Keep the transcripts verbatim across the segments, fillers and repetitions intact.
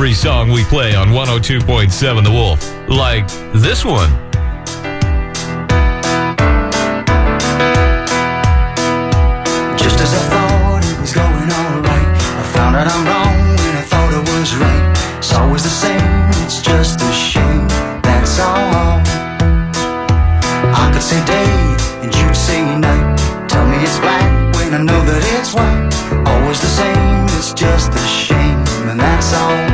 every song we play on one oh two point seven The Wolf. Like this one. Just as I thought it was going alright, I found out I'm wrong when I thought it was right. It's always the same, it's just a shame, that's all. I could say day and you'd say night. Tell me it's black when I know that it's white. Always the same, it's just a shame, and that's all.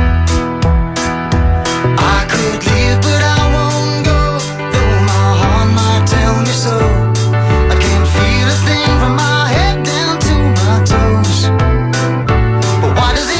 I could leave but I won't go, though my heart might tell me so. I can't feel a thing from my head down to my toes. But why does it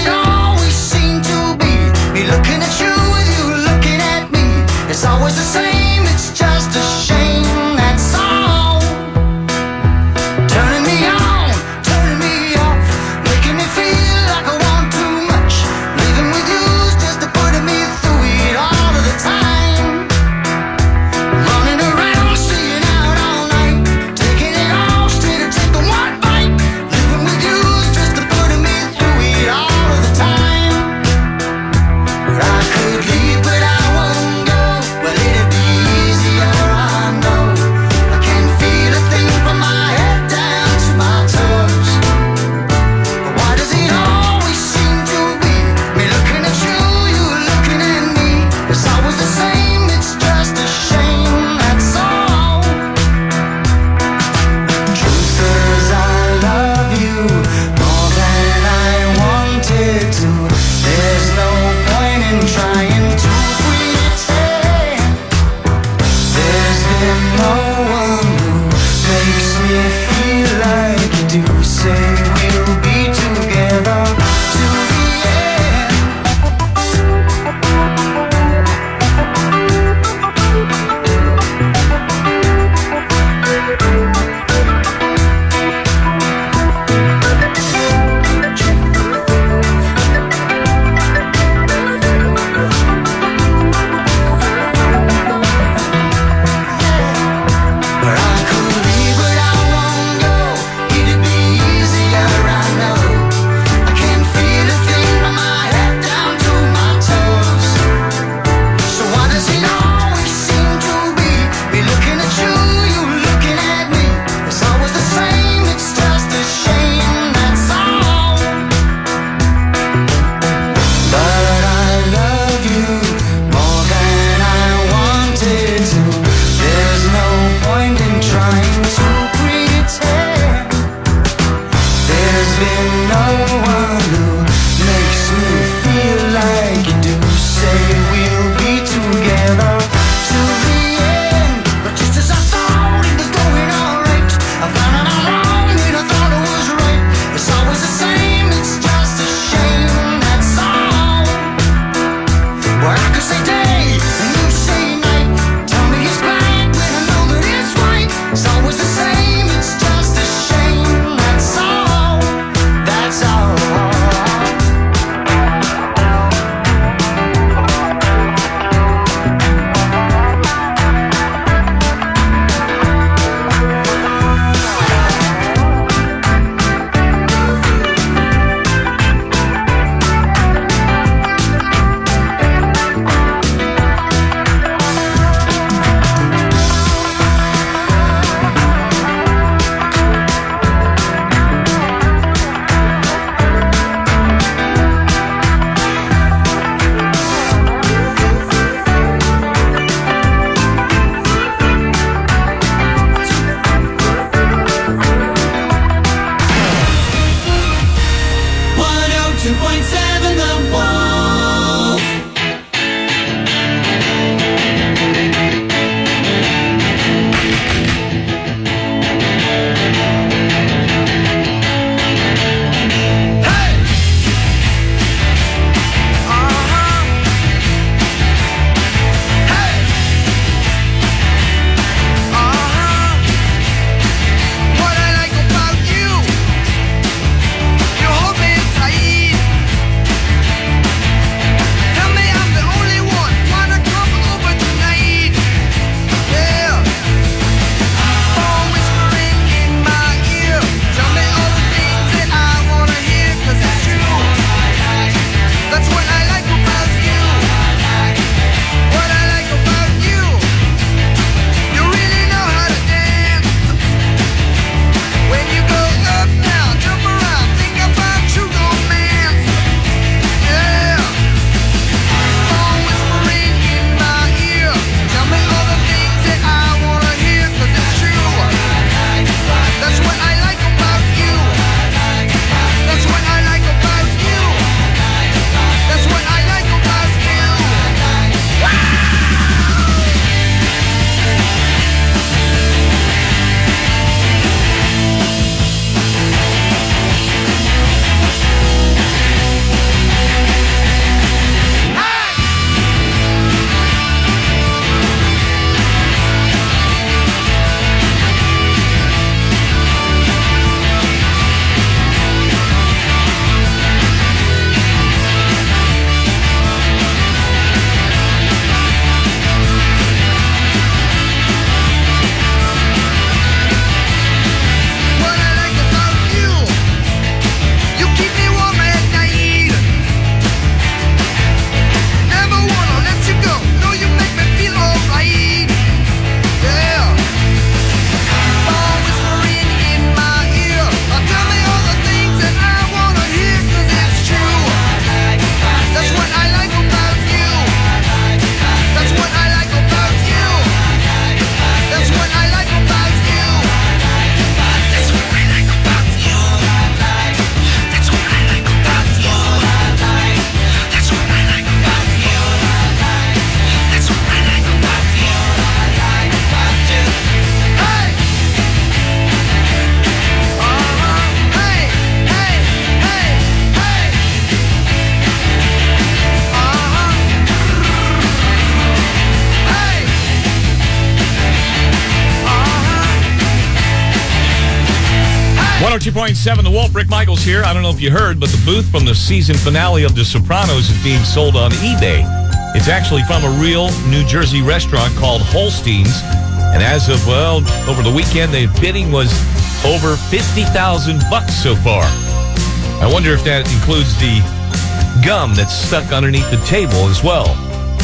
one oh two point seven The Wolf, Rick Michaels here. I don't know if you heard, but the booth from the season finale of The Sopranos is being sold on eBay. It's actually from a real New Jersey restaurant called Holstein's. And as of, well, over the weekend, the bidding was over fifty thousand bucks so far. I wonder if that includes the gum that's stuck underneath the table as well.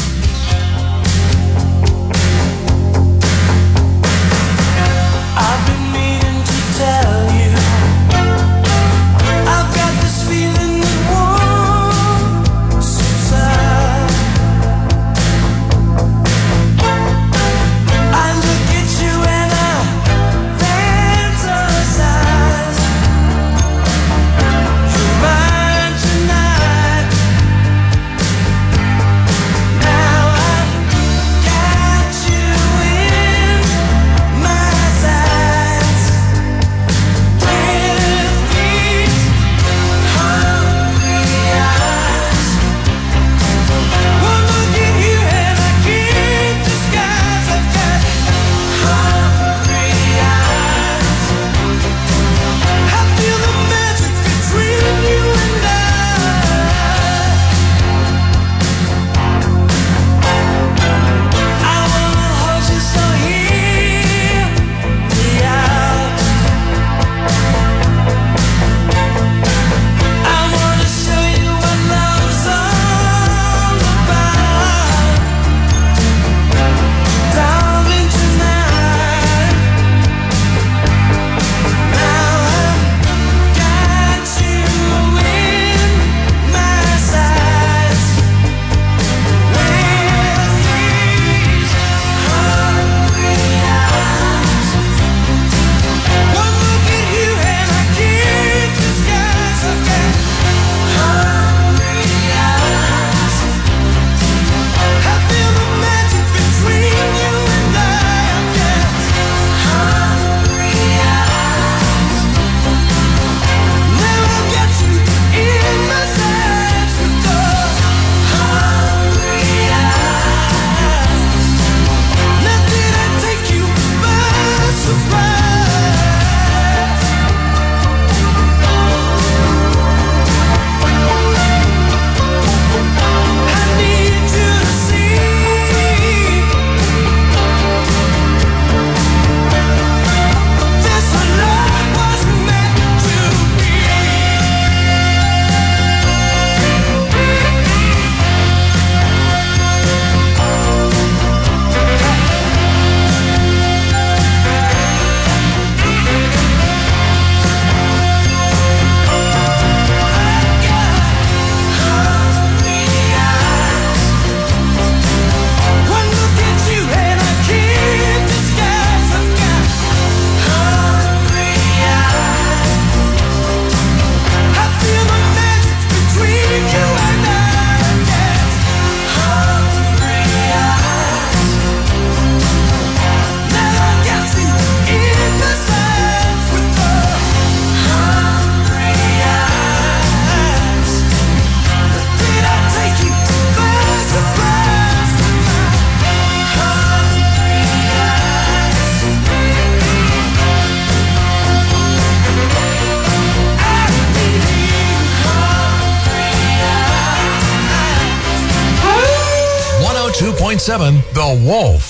I've been meaning to tell you, I've got this feeling that won't subside. I look at you and I fantasize. You're mine tonight. Now I've got you in my sights. With these hungry eyes, one look at you and I can't disguise. I've got hungry eyes. I feel the magic between you and I. I wanna hold you so hear me out. I wanna show you what love's all about. Darling, tonight. Now I've got you in my sights. With these hungry eyes, one look at you and I can't disguise. I've got hungry eyes. I feel the magic between you and I. I've got hungry eyes. Now I've got you in my sights with those hungry eyes. Now did I take you by surprise? I need you to see this love was meant to be. Hungry eyes. One look at you and I can't disguise. I've got hungry eyes. I feel the magic between you and I. I've got hungry eyes. Now I've got you in my sights with those hungry eyes. Did I take you by surprise with my hungry eyes? I need hungry eyes. one oh two point seven The Wolf.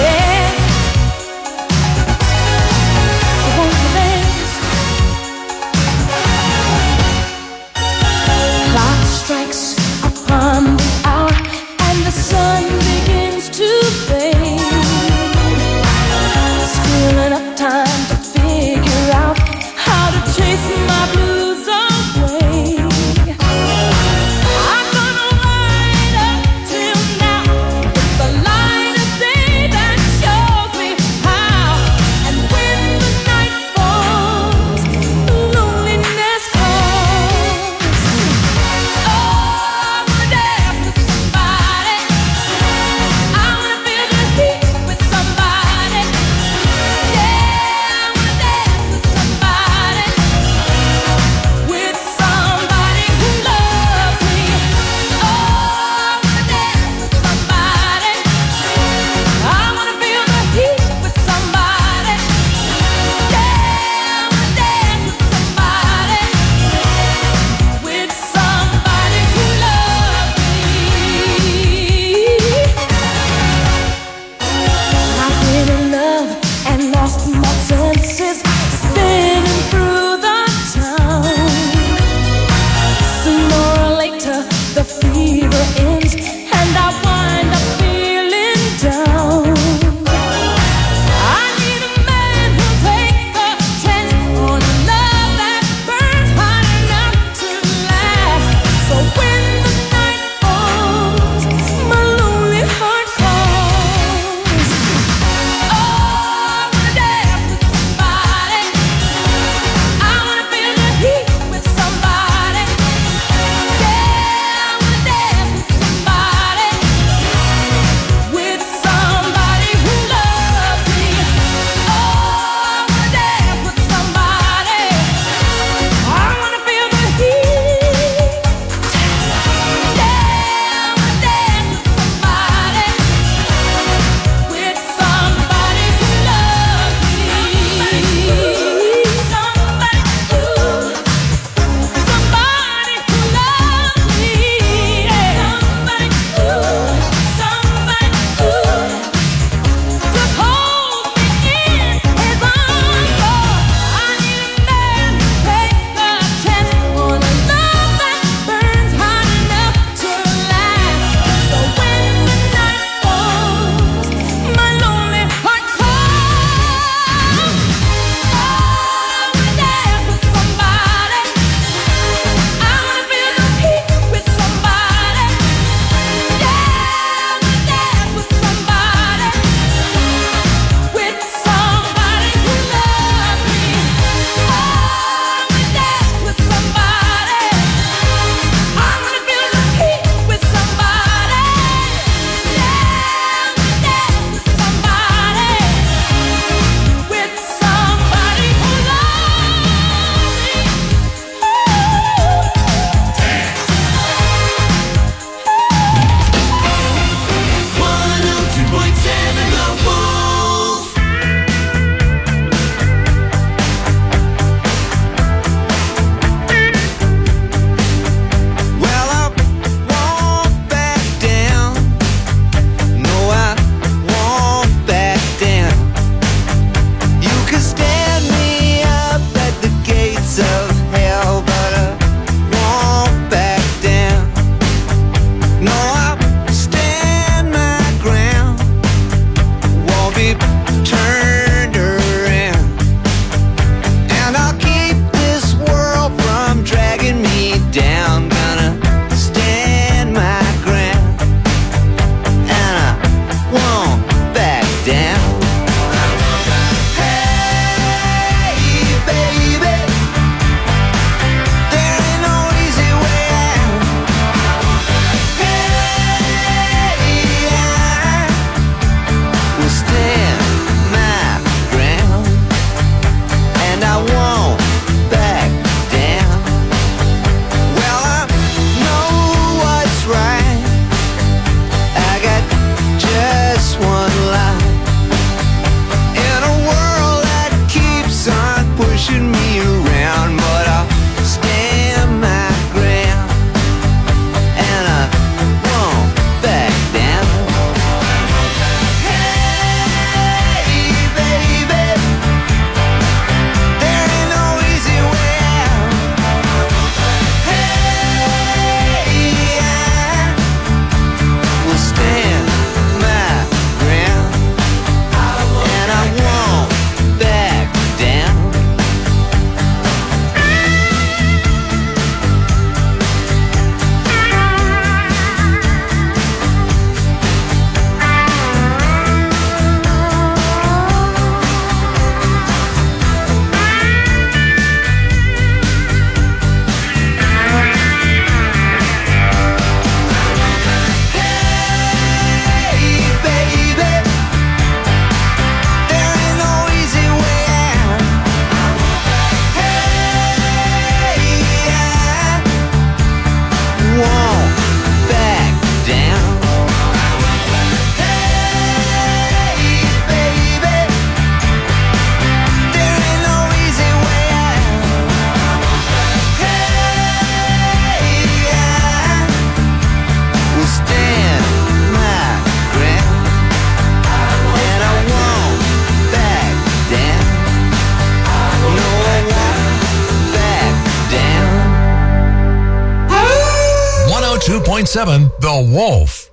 I want to dance point seven The Wolf.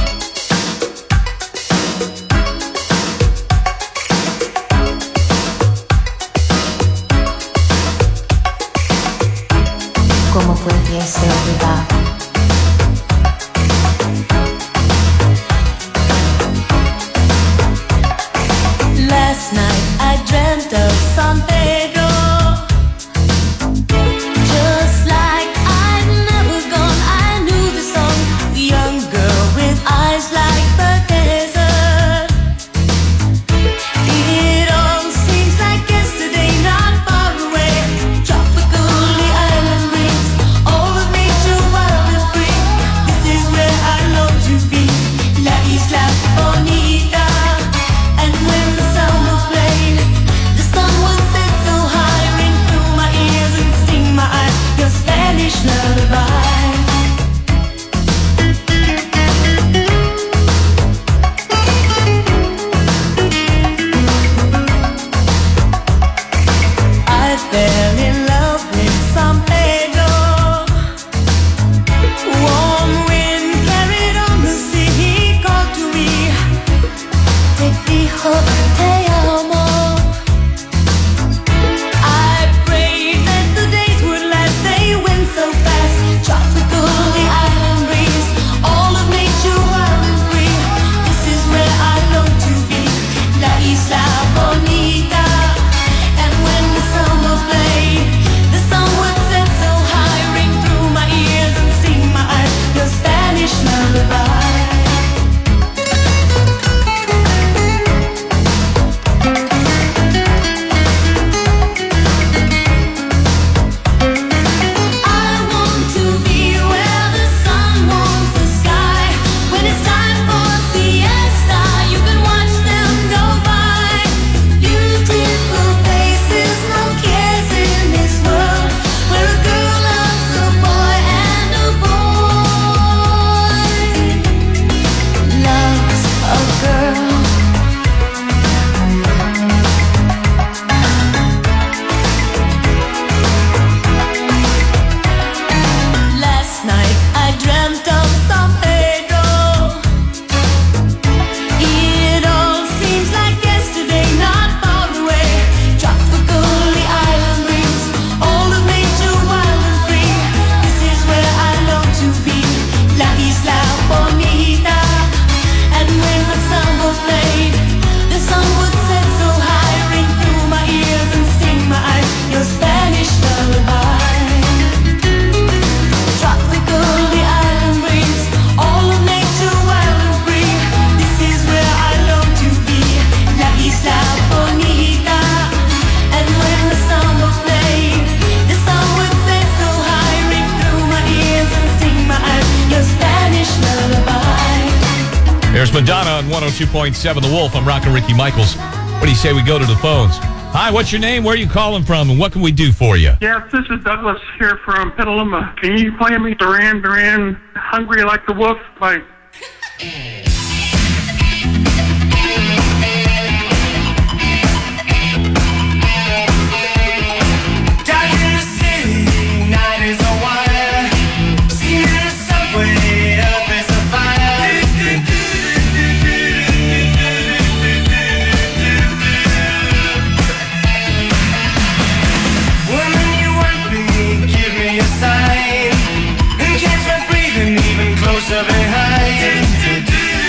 ¿Cómo pudiese olvidar? Last night I dreamt of San Pedro, just like I'd never gone. I knew the song, the young girl with eyes like the desert. It all seems like yesterday, not far away. Tropical, the island breeze, all of nature wild and free. This is where I long to be, La Isla Bonita. And when the summer played, the sun would set so high, ring through my ears and sting my eyes, your Spanish lullaby. I fell in love with San Pedro. Warm wind carried on the sea, he called to me. Te dijo te amo. I prayed that the days would last, they went so fast. Tropical, the island breeze, all of nature wild and free. This is where I long to be, La Isla Bonita. And when the summer played, the sun would set so high, ring through my ears and sting my eyes, your Spanish lullaby. I want to be where the sun warms the sky. When it's time for siesta, you can watch them go by. Beautiful faces, no cares in this world, where a girl loves a boy and a boy loves a girl. Last night I dreamt of San Pedro. It all seems like yesterday, not far away. Tropical, the island breeze, all of nature wild and free. This is where I long to be, La Isla Bonita. And when the summer played, the sun would set so high, ring through my ears and sting my eyes, your Spanish lullaby. Tropical, the island breeze, all of nature wild and free. This is where I long to be, La Isla Bonita. And when the summer played, the sun would set so high, ring through my ears and sting my eyes, your Spanish lullaby. There's Madonna on one oh two point seven The Wolf. I'm Rockin' Ricky Michaels. What do you say we go to the phones? Hi, what's your name? Where are you calling from? And what can we do for you? Yes, this is Douglas here from Petaluma. Can you play me Duran Duran, Hungry Like the Wolf by... Down in the city, night is a wire. See you in the subway, up is a fire. Woman, you want me, give me a sign. And catch my breathing even closer behind.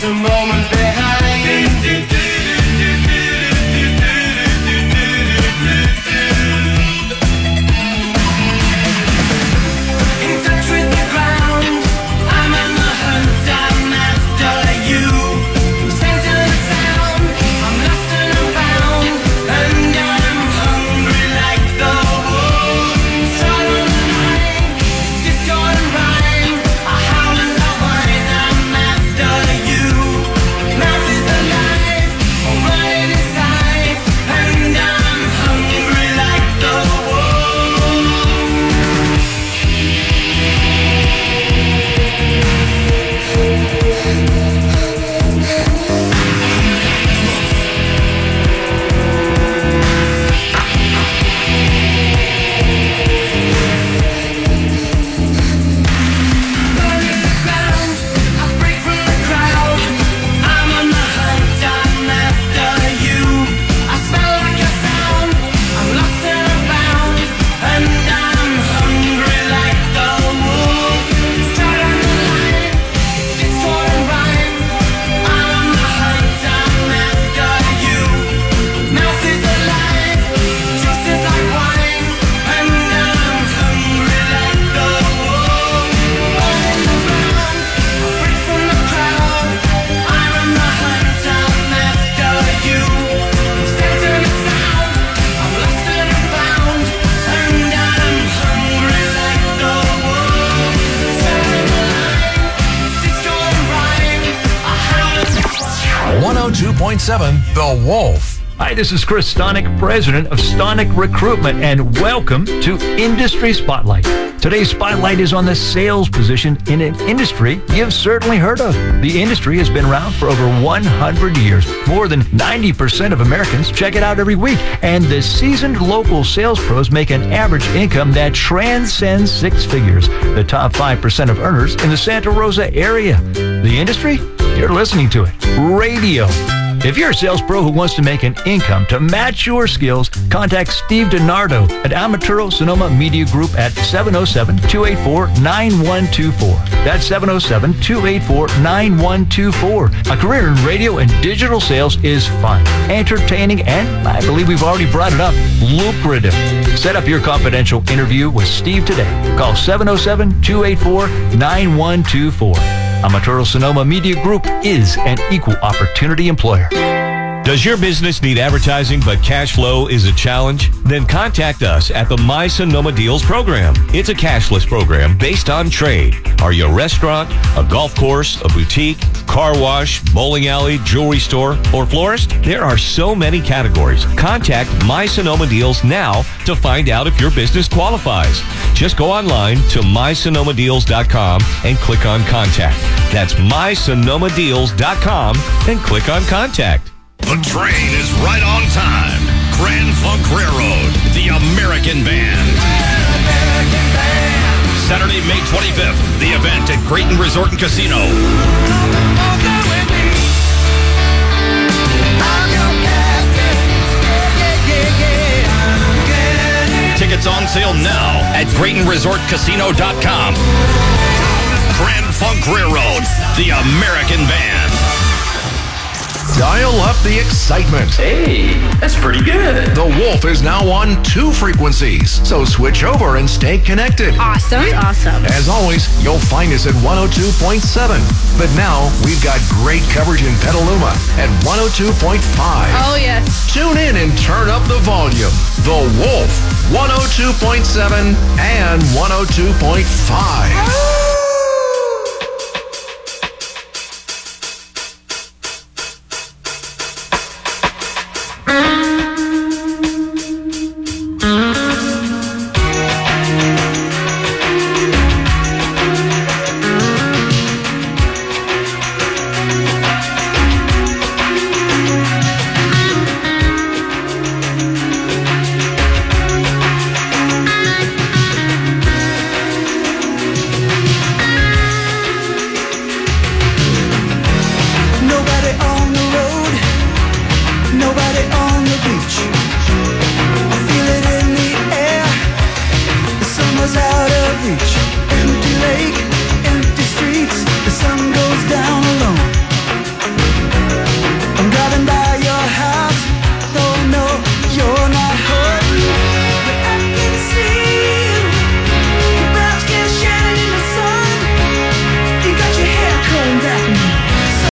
a moment behind. In touch with the ground, I'm on the hunt, I'm after you. Center the sound, I'm lost and I'm found, and I'm hungry like the wolves. Shot on the line, discord and rhyme, I howl and I whine, I'm after you. Mouth is alive, I'm running inside, and I'm hungry like the wolves. Burning the ground, I break from the crowd. I'm on the hunt, I'm after you. I smell like a sound, I'm lost and I'm bound, and I'm hungry like the wolves. Straight on the line, discord and rhyme. I'm on the hunt, I'm after you. Mouth is alive, juice is like wine, and I'm hungry like the wolves. Burning the ground, I break from the crowd. I'm on the hunt, I'm after you. Center the sound, I'm lost and I'm found, and I'm hungry like the wolves. Turn the line, discord and rhyme. I howl and I one oh two point seven The Wolf. Hi, this is Chris Stonick, president of Stonick Recruitment, and welcome to Industry Spotlight. Today's spotlight is on the sales position in an industry you've certainly heard of. The industry has been around for over one hundred years. More than ninety percent of Americans check it out every week, and the seasoned local sales pros make an average income that transcends six figures. The top five percent of earners in the Santa Rosa area. The industry? You're listening to it. Radio. If you're a sales pro who wants to make an income to match your skills, contact Steve DiNardo at Amaturo Sonoma Media Group at seven oh seven, two eight four, nine one two four. That's seven oh seven, two eight four, nine one two four. A career in radio and digital sales is fun, entertaining, and I believe we've already brought it up, lucrative. Set up your confidential interview with Steve today. Call seven oh seven, two eight four, nine one two four. Amaturo Sonoma Media Group is an equal opportunity employer. Does your business need advertising but cash flow is a challenge? Then contact us at the My Sonoma Deals program. It's a cashless program based on trade. Are you a restaurant, a golf course, a boutique, car wash, bowling alley, jewelry store, or florist? There are so many categories. Contact My Sonoma Deals now to find out if your business qualifies. Just go online to my sonoma deals dot com and click on contact. That's my sonoma deals dot com and click on contact. The train is right on time. Grand Funk Railroad, the American Band. Saturday, May twenty-fifth, the event at Creighton Resort and Casino. Tickets on sale now at Creighton Resort Casino dot com. Grand Funk Railroad, the American Band. Dial up the excitement. Hey, that's pretty good. The Wolf is now on two frequencies, so switch over and stay connected. Awesome. Awesome. As always, you'll find us at one oh two point seven. But now we've got great coverage in Petaluma at one oh two point five. Oh, yes. Tune in and turn up the volume. The Wolf, one oh two point seven and one oh two point five.